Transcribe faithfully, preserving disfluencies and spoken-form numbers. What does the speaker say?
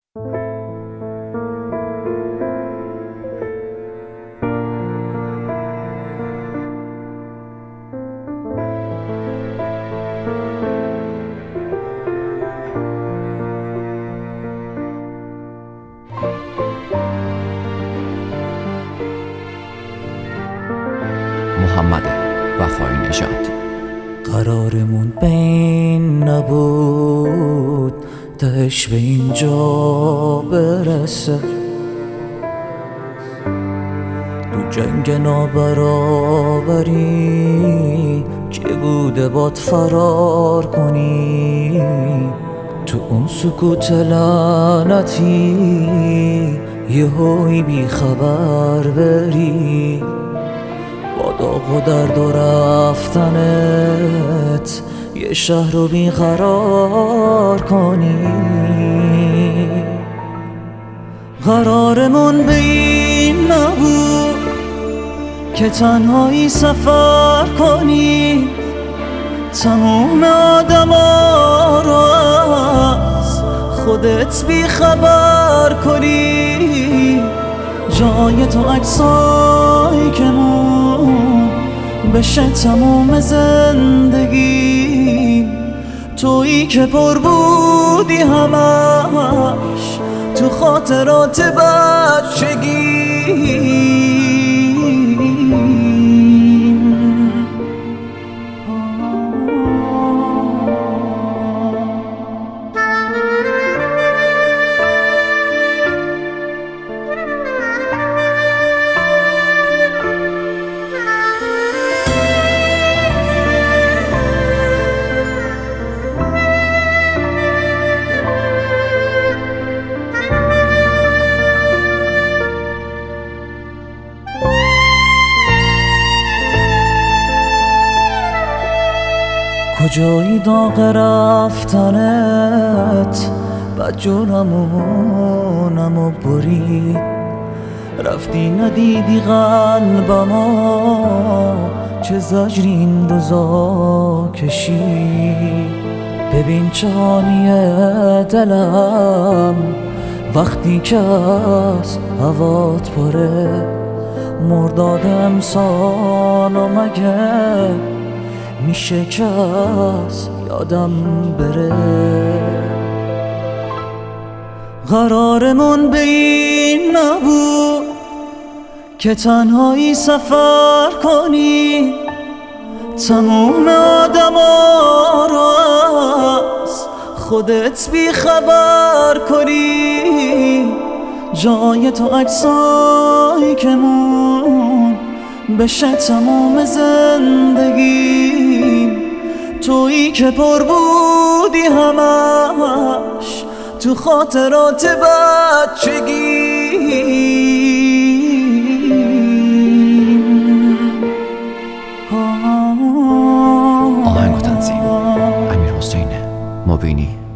محمد وفایی نژاد. قرارمون بین نبود تهش به اینجا برسه، تو جنگ نابرابری که بوده باد فرار کنی، تو اون سکوت لعنتی یهویی بی خبر بری، با داغ و درد و رفتنت یه شهر رو بیقرار کنی. قرارمون به این نبود که تنهایی سفر کنی، تموم آدم ها رو از خودت بیخبر کنی، جای تو عکسایی که مون بشه تموم زندگی، تویی که پر بودی همش تو خاطرات بچگی. کجایی داغ رفتنت بد جونمونمو برید، رفتی ندیدی قلبما چه زجری این روزا کشید. ببین چهانیه دلم وقتی که از هوات پره، مرداد امسال و مگه میشه که از یادم بره. قرارمون به این نبود که تنهایی سفر کنی، تموم آدم ها رو از خودت بیخبر کنی، جای تو عکسایی که مون بشه تموم زندگی، تویی که پر بودی همش تو خاطرات بچگی. آهنگ و تنظیم امیر حسین مبینی.